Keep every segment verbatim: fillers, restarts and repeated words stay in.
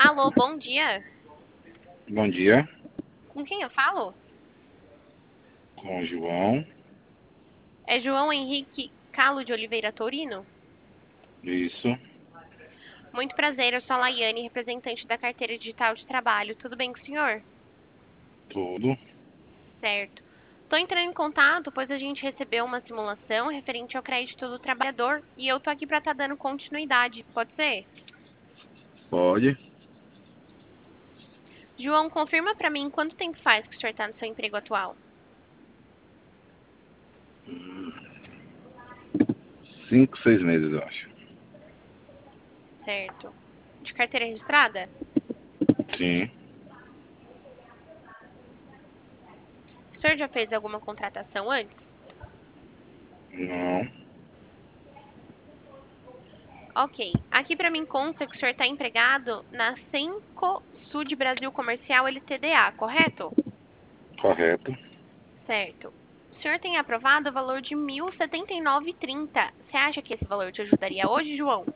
Alô, bom dia. Bom dia, Com quem eu falo? com o João. É João Henrique Calo de Oliveira Torino? Isso, Muito prazer, eu sou a Laiane, representante da carteira digital de trabalho. Tudo bem com o senhor? tudo. Certo. Estou entrando em contato, pois a gente recebeu uma simulação referente ao crédito do trabalhador e eu tô aqui para estar dando continuidade. Pode ser? Pode. João, confirma para mim quanto tempo faz que o senhor está no seu emprego atual? Cinco, seis meses, eu acho. Certo. De carteira registrada? Sim, O senhor já fez alguma contratação antes? não, Ok. Aqui para mim consta que o senhor está empregado na Cenco Sud Brasil Comercial L T D A, correto? correto. Certo. O senhor tem aprovado o valor de mil setenta e nove e trinta. Você acha que esse valor te ajudaria hoje, João?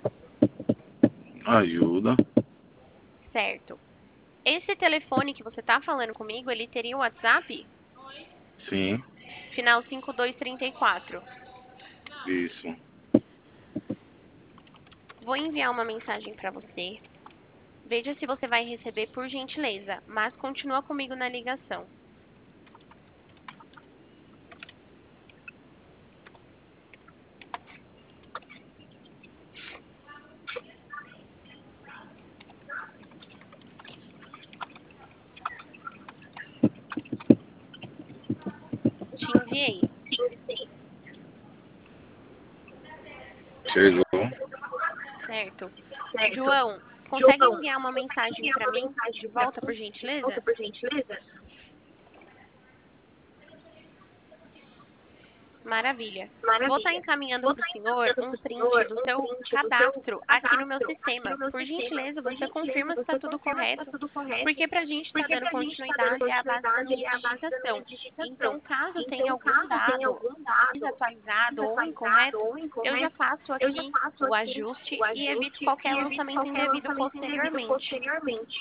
Ajuda. Certo. Esse telefone que você está falando comigo, ele teria o WhatsApp? Sim, Final cinco dois três quatro. isso. Vou enviar uma mensagem para você. Veja se você vai receber por gentileza, mas continua comigo na ligação. Te enviei. Chegou. Certo. Certo. João, consegue João, enviar uma consegue mensagem enviar para uma mim mensagem de para volta, mim por de volta, gentileza? por gentileza? Maravilha. Vou estar Maravilha. encaminhando Vou para o estar senhor encaminhando um para o print senhor do um seu print do seu cadastro aqui no meu cadastro aqui no sistema. meu Por sistema. gentileza, Por você gentileza, confirma se está você tudo confirma se está correto, tudo correto, porque para a gente estar porque dando para a gente estar dando continuidade é a base da continuidade minha é a base da minha digitação. digitação. Então, caso tenha Então, algum caso tenha dado algum dado desatualizado ou desatualizado incorreto, ou eu já incorreto, faço eu já aqui faço o aqui ajuste o e evito ajuste qualquer e evito lançamento qualquer indevido lançamento indevido posteriormente. posteriormente.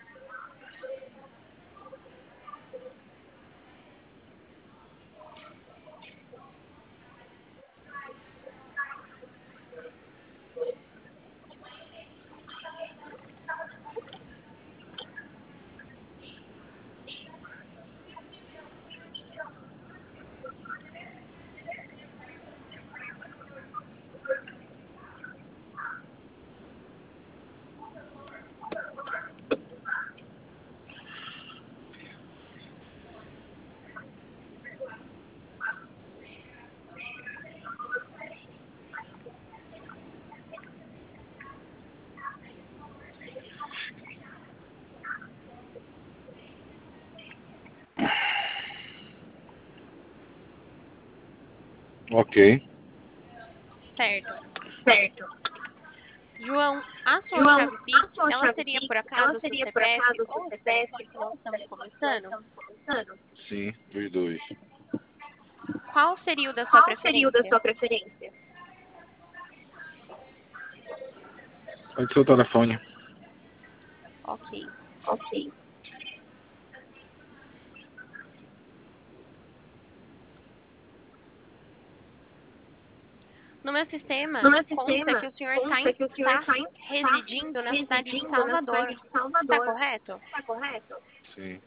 Ok. Certo. Certo. João, a sua João, chave a Pix, sua ela chave seria Pix, por ela acaso o seu seria por C P F acaso o seu ou o telefone C P F que ou nós o estamos telefone que nós começando? estamos começando? Sim, os dois. Qual seria o da sua Qual seria o da preferência? sua preferência? Pode ser o telefone. Ok. Ok. No meu sistema, No meu consta sistema, que o senhor está consta que o senhor tá está, está residindo na cidade de residindo na Salvador. cidade de Está Salvador. correto? Está correto? Sim.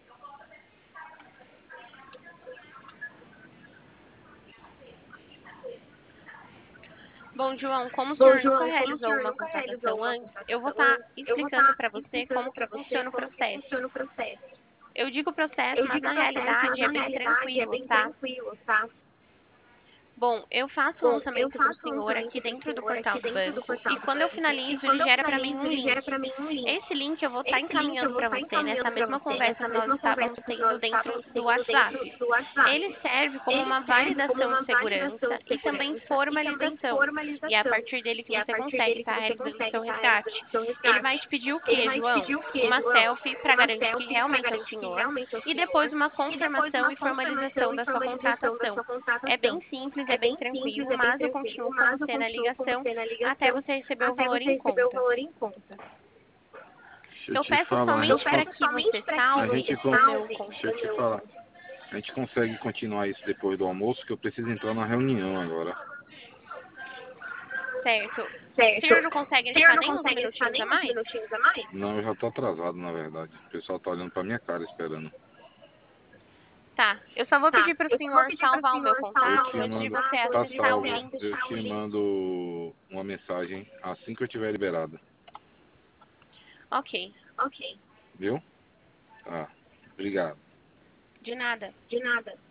Bom, João, como o Bom, senhor nunca João, como o realizou senhor uma nunca realizou contratação uma antes, eu vou contratação estar antes, eu vou explicando estar para você como explicando que para você funciona o como que processo. funciona o processo. Eu digo processo, Eu mas digo na processo, mas realidade é na bem realidade é tranquilo, bem tá? tranquilo, tá? Bom, eu faço o Bom, eu lançamento para o faço o senhor aqui lançamento para o dentro do senhor portal aqui do dentro do banco e portal do quando eu banco e finalizo, ele quando eu gera para mim finalizo, um ele gera link. para mim um link. Esse link eu vou estar Esse link eu encaminhando vou para estar você nessa encaminhando para mesma você conversa nessa que nós mesma estávamos conversa que tendo nós dentro estávamos do tendo dentro WhatsApp. do WhatsApp. Ele serve como Ele uma serve como validação de uma validação segurança de e também segurança e também formalização. E é a formalização. partir dele que E é a você partir consegue dele que estar você realizando o consegue seu estar realizando resgate. o seu Ele vai resgate. te pedir o Ele quê, vai te João? pedir o quê, Uma João? selfie para Uma garantir que selfie para realmente é o garantir que senhor realmente é o e senhor depois uma e depois confirmação uma e confirmação formalização e da sua formalização da contratação. sua É bem contratação. simples, é É bem bem simples, tranquilo, é bem mas eu tranquilo, continuo com mas eu você na continuo com ligação você na até ligação você receber o até valor você em receber o conta. valor em conta. Deixa eu Eu te peço falar, somente a gente para con- que você a salve gente o con- meu Deixa eu contato. te falar. A gente consegue continuar isso depois do almoço, que eu preciso entrar na reunião agora. Certo. O Certo. senhor não consegue O senhor deixar não nem uns consegue deixar minutinhos nem a uns mais? minutinhos a mais? Não, eu já tô atrasado, na verdade. O pessoal tá olhando pra minha cara esperando. Tá. Eu só vou Tá. pedir para o Eu só vou senhor pedir para o salvar o meu senhor Eu contato te salvar o antes de mando, você contato tá antes de acessar o salvo. você link. Eu acessar o te link. mando uma mensagem assim que eu tiver liberado. Ok. Ok. Viu? Tá. Obrigado. De nada. De nada.